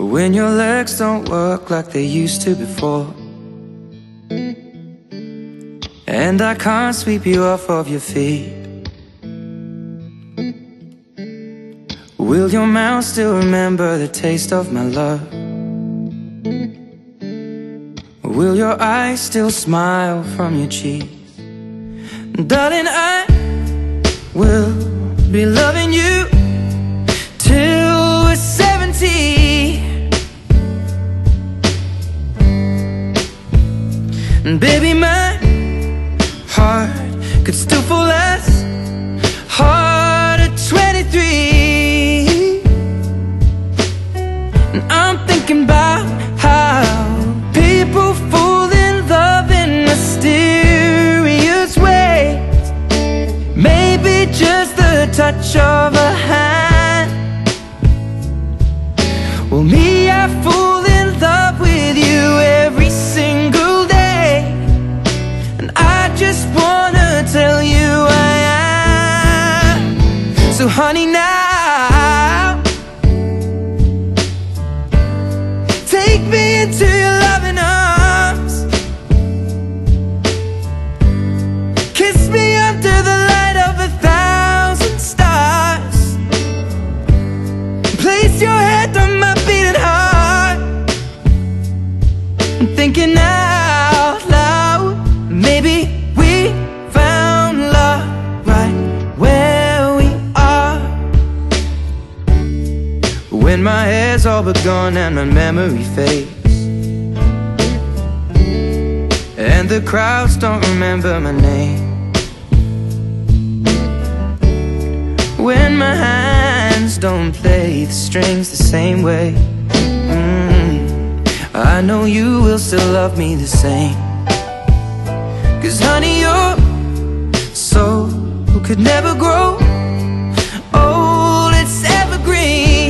when your legs don't work like they used to before, and I can't sweep you off of your feet. Will your mouth still remember the taste of my love? Will your eyes still smile from your cheeks? Darling, I will be loving you till we're 70. And baby, my heart could still fall as hard at 23. And I'm thinking about how people fall in love in mysterious ways. Maybe just the touch of a hand. Well, me, I fall in love with you every single day, and I just wanna tell you I am. So honey, now take me into your loving arms. Kiss me under the light of 1,000 stars. Place your head on my beating heart. I'm thinking out loud, maybe we found love right where we are. When my hair's all but gone and my memory fades, and the crowds don't remember my name, when my hands don't play the strings the same way, I know you will still love me the same. 'Cause honey, your soul could never grow old, it's evergreen.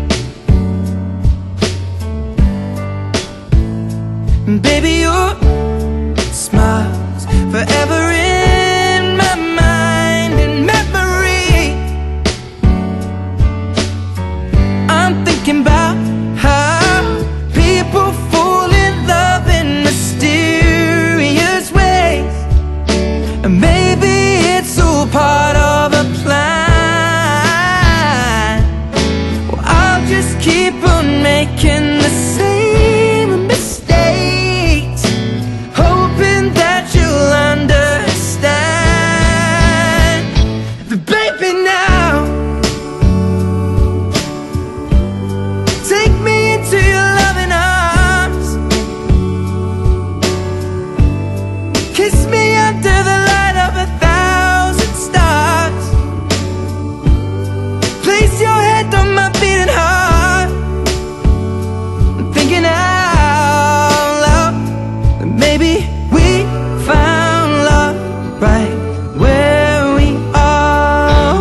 And baby, your smile's forever in my mind and memory. I'm thinking about how people fall in love in mysterious ways, and maybe it's all part of a plan. Well, I'll just keep on making the same mistakes, hoping that you'll understand. But baby, now take me into your loving arms. Kiss me under the light of 1,000 stars. Place your head on my beating heart. I'm thinking out loud that maybe we found love right where we are.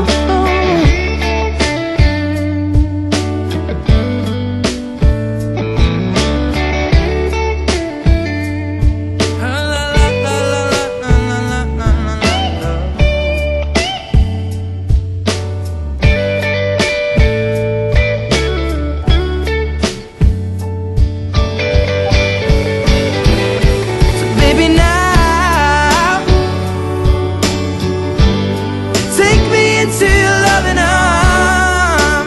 So baby, now take me into your loving arms.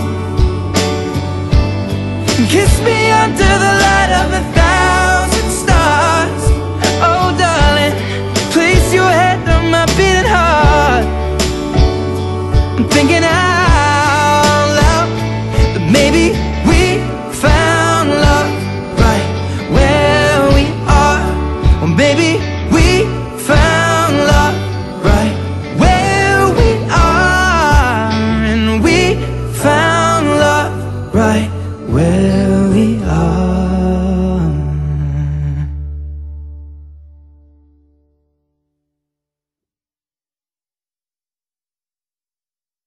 Kiss me under the light of 1,000 stars. Oh darling, place your head on my beating heart. I'm thinking